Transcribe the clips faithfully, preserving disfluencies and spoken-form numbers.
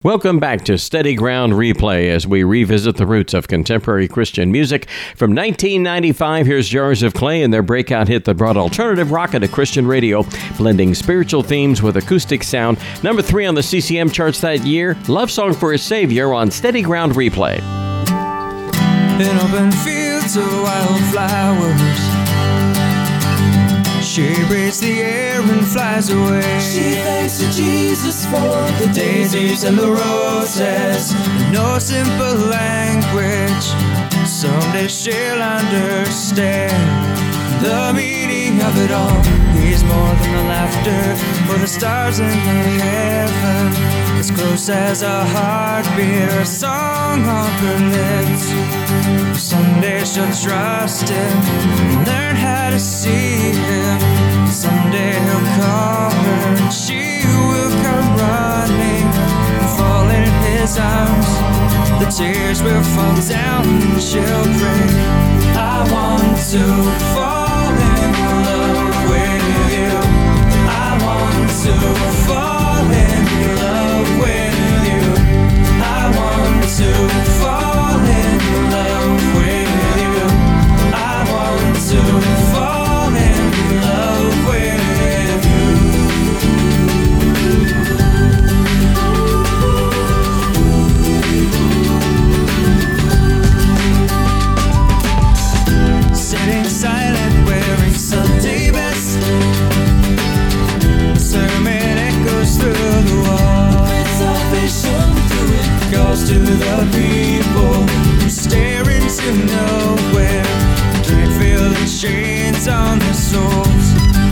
Welcome back to Steady Ground Replay as we revisit the roots of contemporary Christian music. From nineteen ninety-five, here's Jars of Clay and their breakout hit that brought alternative rock into Christian radio, blending spiritual themes with acoustic sound. Number three on the C C M charts that year, Love Song for a Savior on Steady Ground Replay. In open fields of wildflowers, she breathes the air and flies away. She thanks to Jesus for the daisies and the roses. No simple language, someday she'll understand the meaning of it all. He's more than the laughter or the stars in the heaven, as close as a heartbeat or a song on her lips. Someday she'll trust him and learn how to see him. Someday he'll call her and she will come running and fall in his arms. The tears will fall down and she'll pray, I want to fall in love with you. I want to fall in love with you. I want to fall in love with you. I want to fall in love with you. Sitting silent, wearing Sunday best, sermon echoes through the wall. salvation through it. Calls to the people who stare into nowhere, can't feel the chains on their souls.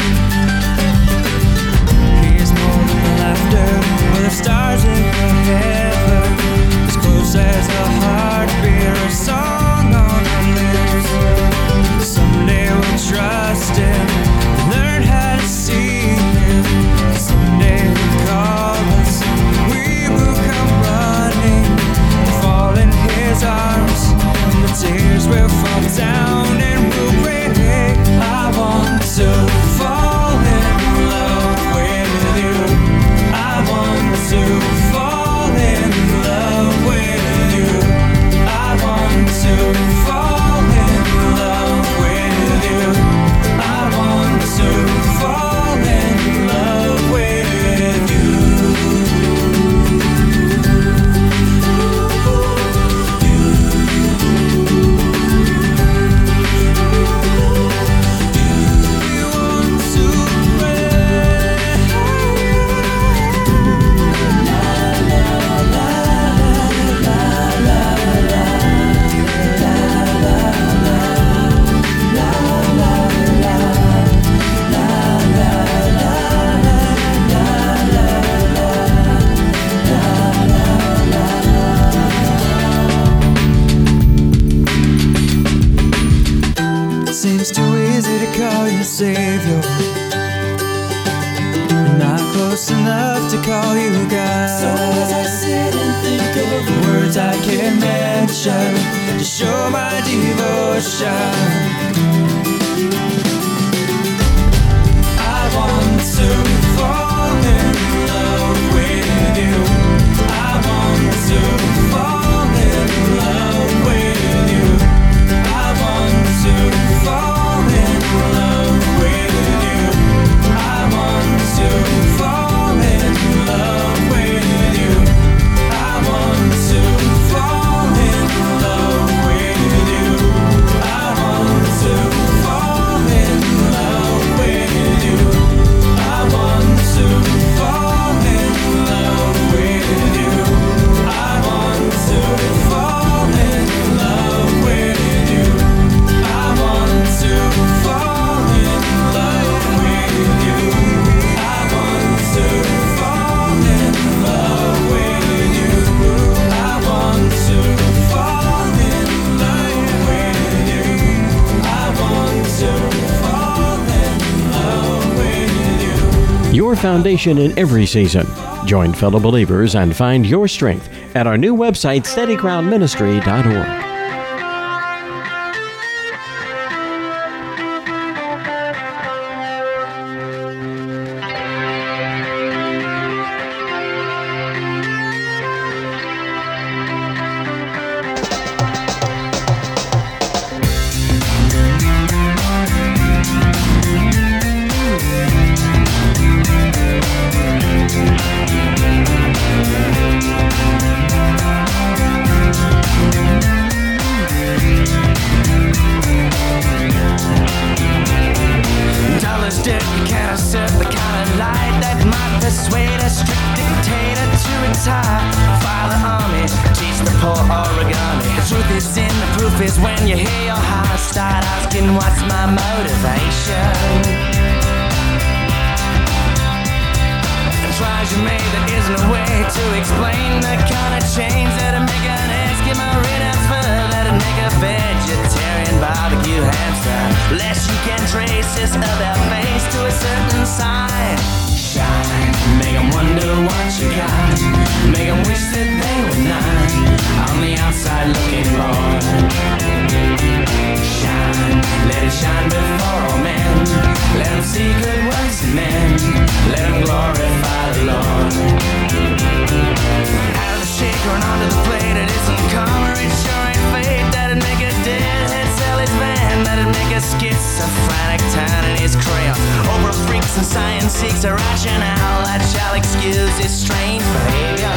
He is more than the laughter or the stars in the heaven, as close as a heartbeat or a song on her lips. Someday we'll trust him, learn how to see him. Someday he'll call us, we will come running and fall in his arms. And the tears will fall down and we'll pray. I want to fall in love with you. I want to fall in love with you. I want to fall in love with you. I want to fall in love with you. We want to pray. It seems too easy to call you Savior, and not close enough to call you God. So as I sit and think of The words I can't mention to show my devotion. I want to fall in love with you. I want to fall in love with you. I want to fall in love with you. I want to fall in love with you. I want to fall in love with you. I want to fall in love with you. I want to fall in love with you. I want to fall in love with you. I want to fall in love with you. I want to fall in love with you. I want to fall in love with you. I want to fall in love with you. Your foundation in every season. Join fellow believers and find your strength at our new website, steady ground ministry dot org. truth is in the proof is when you hear your heart start asking what's my motivation. And try as you may, there isn't a way to explain the kind of change that'll make an Eskimo transfer, that'll make a vegetarian barbecue hamster. Less you can trace this other face to a certain side. Shine, make 'em wonder what you got, make 'em wish that they were not on the outside looking bored. Shine, let it shine before all men, let 'em see good works in men, let 'em glorify the Lord. Out of the shaker and onto the plate, it isn't karma, it sure ain't fate. That'd make a deadhead sell his van, that'd make a schizophrenic town in his crayon. Over freaks and science seeks a rationale that shall excuse his strange behavior.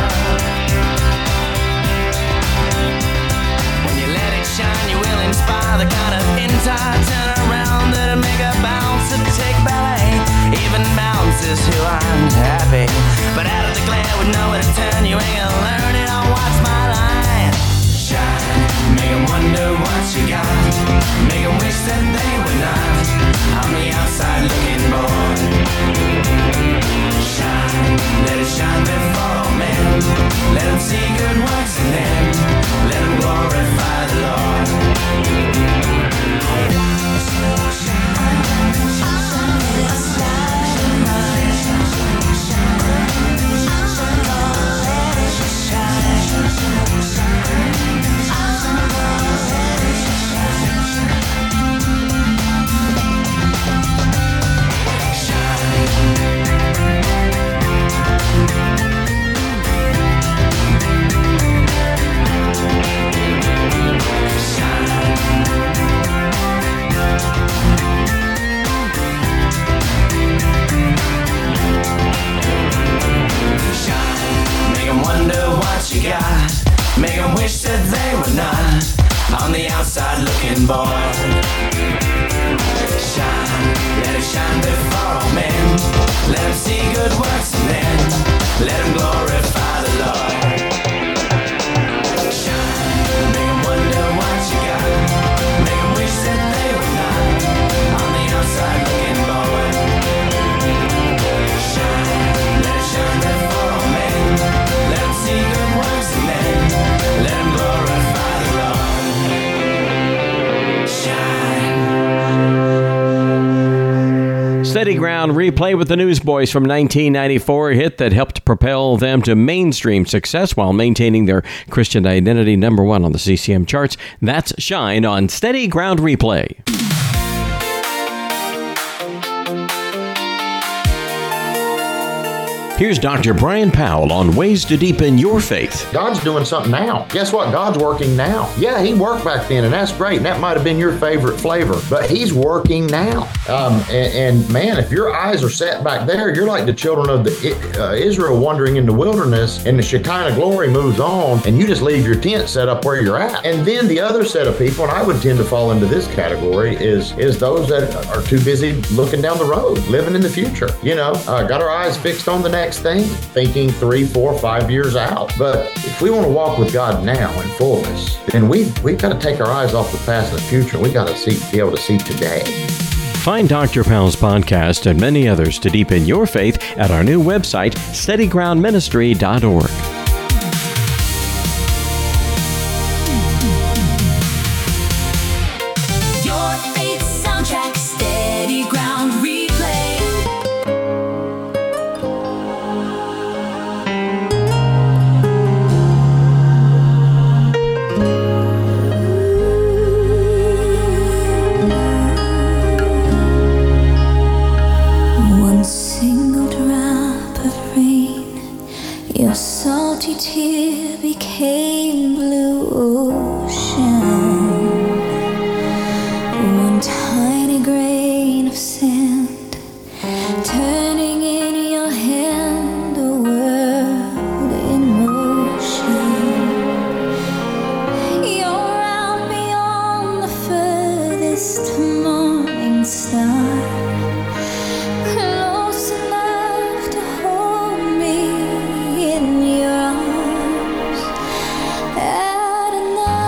When you let it shine, you will inspire the kind of entire turnaround that'll make a bouncer take ballet. Even bouncers who aren't happy, but out of the glare with nowhere to turn, you ain't gonna learn it on What's My Line. Shine, make 'em wonder what you got, make 'em wish that they were not on the outside looking bored. Shine, let it shine before all men, let 'em see good works in them, let 'em glorify the Lord. You got, make 'em wish that they were not on the outside looking bored. Shine, let it shine before all men, let 'em see good works in them, let 'em glorify the Lord. Shine, make 'em wonder what you got, make 'em wish that they were not on the outside looking bored. Shine, let it shine before all men, let 'em see good works in them, let 'em glorify the Lord. Shine. Steady Ground replay with the Newsboys from nineteen ninety-four, a hit that helped propel them to mainstream success while maintaining their Christian identity, number one on the C C M charts. That's Shine on Steady Ground Replay. Here's Doctor Brian Powell on ways to deepen your faith. God's doing something now. Guess what? God's working now. Yeah, he worked back then, and that's great. And that might have been your favorite flavor, but he's working now. Um, and, and man, if your eyes are set back there, you're like the children of the uh, Israel wandering in the wilderness, and the Shekinah glory moves on, and you just leave your tent set up where you're at. And then the other set of people, and I would tend to fall into this category, is is those that are too busy looking down the road, living in the future. You know, uh, got our eyes fixed on the next thing, thinking three, four, five years out. But if we want to walk with God now in fullness, then we've, we've got to take our eyes off the past and the future. We've got to see, be able to see today. Find Doctor Powell's podcast and many others to deepen your faith at our new website, steady ground ministry dot org. Your faith soundtrack, Steady Ground Replay. One single drop of rain, your salty tear became blue ocean. One tiny grain of sand, turning in your hand a world in motion. You're out beyond the furthest morning star, close enough to hold me in your arms at another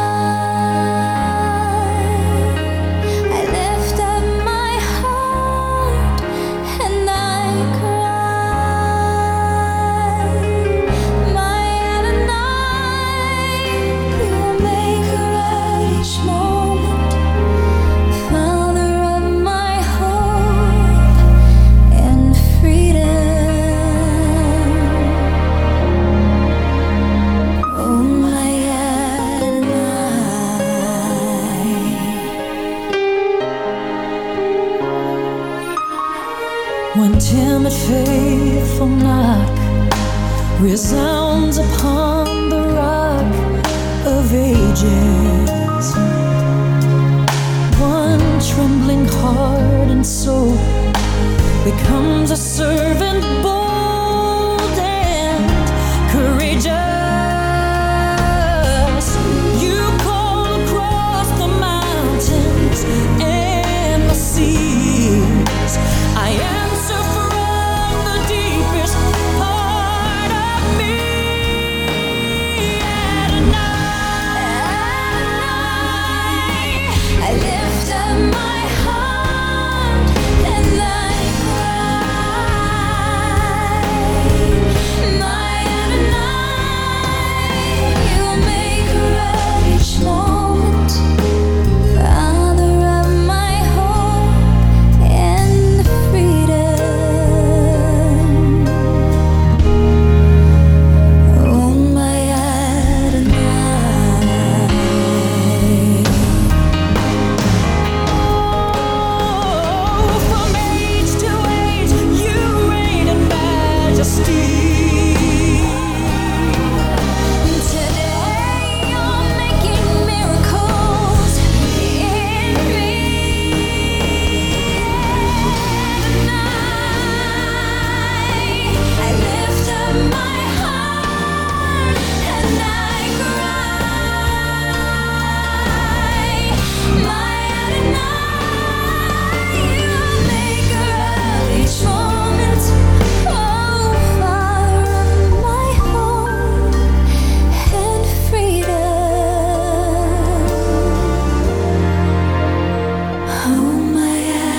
resounds upon the rock of ages. One trembling heart and soul becomes a servant bold and courageous. You call across the mountains and the seas. I answer from the deepest part of me. Adonai, I lift up my heart and I cry. My Adonai, you make right each moment, Father of my hope and freedom. Oh, my Adonai. Oh, from age to age, you reign in majesty. Today, you're making miracles in me. Adonai, I lift up my heart and I cry. My Adonai, you maker of each moment, oh, Father of my hope and freedom. Oh, my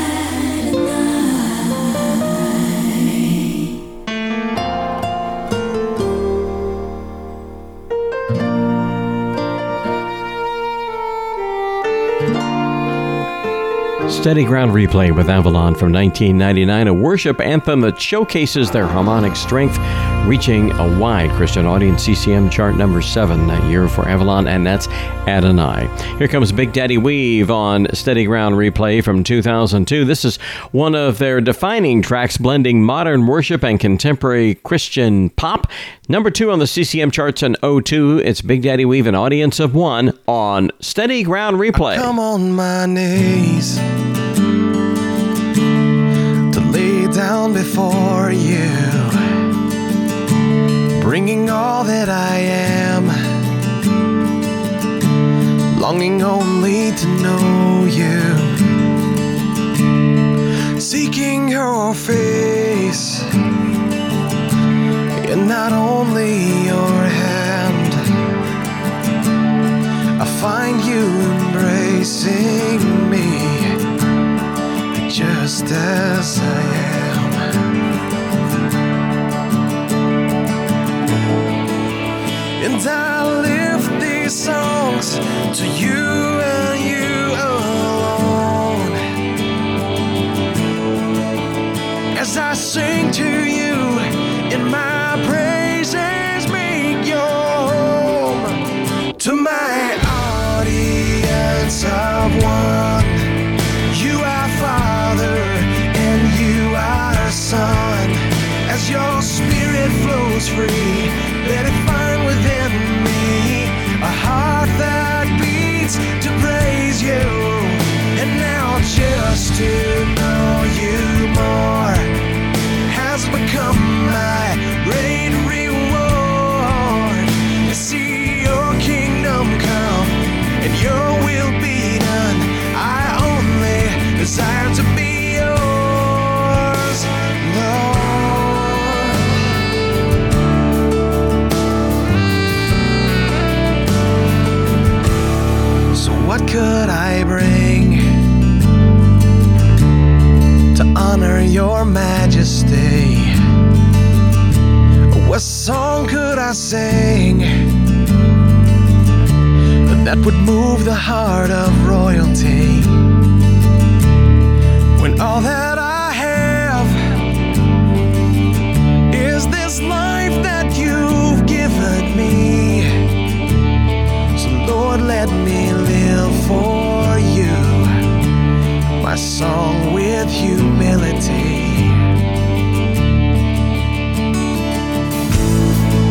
Adonai. Steady Ground Replay with Avalon from nineteen ninety-nine, a worship anthem that showcases their harmonic strength, reaching a wide Christian audience. C C M chart number seven that year for Avalon, and that's Adonai. Here comes Big Daddy Weave on Steady Ground Replay from two thousand two. This is one of their defining tracks, blending modern worship and contemporary Christian pop. Number two on the C C M charts in oh two. It's Big Daddy Weave, an audience of one on Steady Ground Replay. Come on my knees to lay down before you, bringing all that I am, longing only to know you, seeking your face and not only your hand. I find you embracing me just as I am. And I lift these songs to you and you alone, as I sing to you in my praises, make your home. To my audience of one, you are Father and you are Son. As your Spirit flows free, let it find within me a heart that beats to praise you. And now just to know you more has become my great reward. To see your kingdom come and your will be done, I only desire to be yours, Lord. So what could I bring to honor your majesty? What song could I sing that would move the heart of royalty, when all that I have is this life that you've given me? So Lord, let me live for you, my song with humility.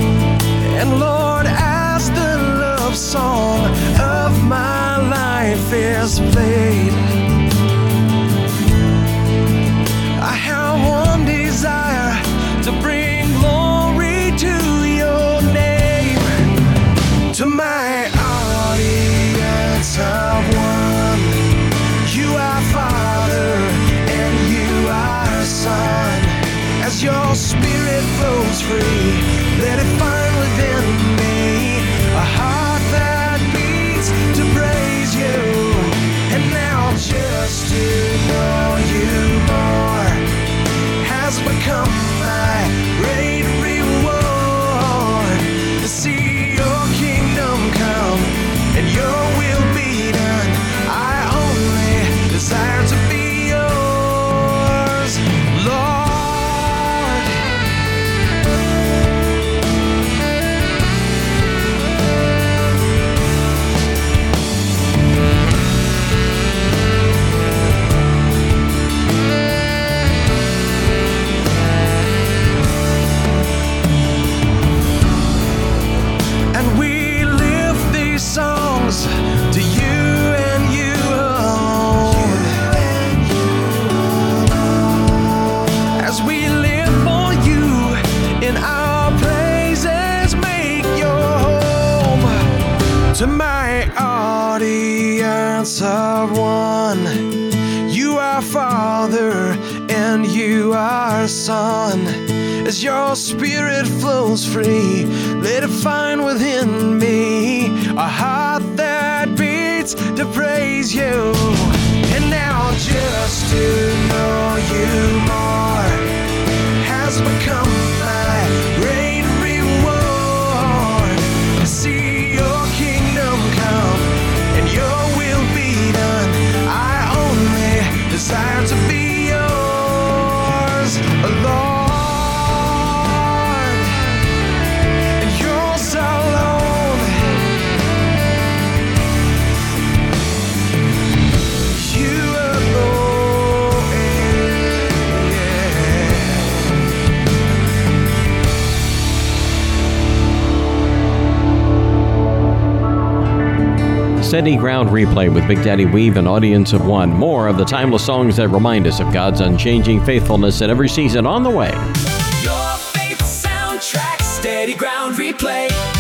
audience of one. You are Father and you are Son. As your spirit flows free, let it find within me a heart that beats to praise you. And now just to know you more has become my great reward. To see your kingdom come and your will be done. I only desire to be yours, Lord. And yours alone. You alone, yeah. Steady Ground Replay with Big Daddy Weave, an audience of one. More of the timeless songs that remind us of God's unchanging faithfulness in every season on the way. Your faith soundtrack, Steady Ground Replay.